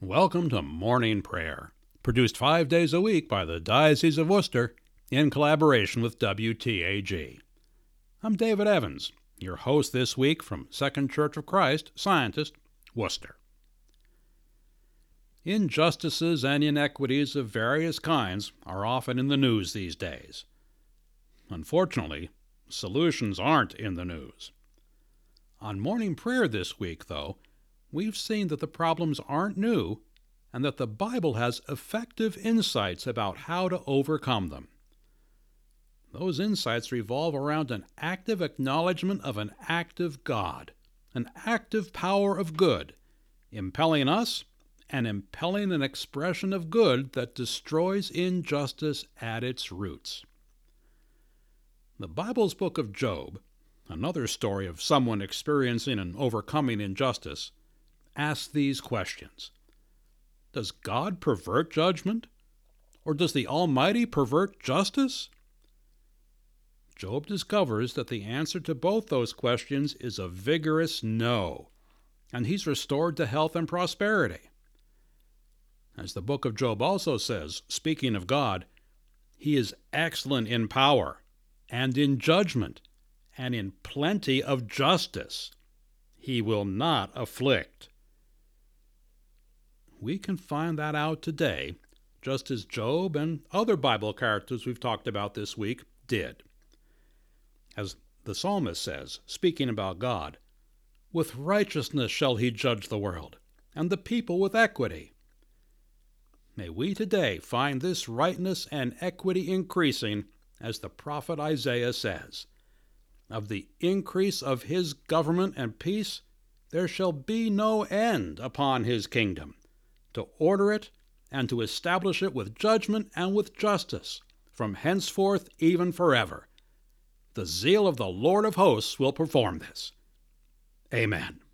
Welcome to Morning Prayer, produced 5 days a week by the Diocese of Worcester in collaboration with WTAG. I'm David Evans, your host this week from Second Church of Christ, Scientist, Worcester. Injustices and inequities of various kinds are often in the news these days. Unfortunately, solutions aren't in the news. On Morning Prayer this week, though, we've seen that the problems aren't new and that the Bible has effective insights about how to overcome them. Those insights revolve around an active acknowledgement of an active God, an active power of good, impelling us and impelling an expression of good that destroys injustice at its roots. The Bible's book of Job, another story of someone experiencing and overcoming injustice, asks these questions. Does God pervert judgment? Or does the Almighty pervert justice? Job discovers that the answer to both those questions is a vigorous no, and he's restored to health and prosperity. As the book of Job also says, speaking of God, He is excellent in power and in judgment and in plenty of justice. He will not afflict. We can find that out today, just as Job and other Bible characters we've talked about this week did. As the psalmist says, speaking about God, with righteousness shall He judge the world, and the people with equity. May we today find this rightness and equity increasing, as the prophet Isaiah says, of the increase of His government and peace there shall be no end upon His kingdom, to order it and to establish it with judgment and with justice, from henceforth even forever. The zeal of the Lord of hosts will perform this. Amen.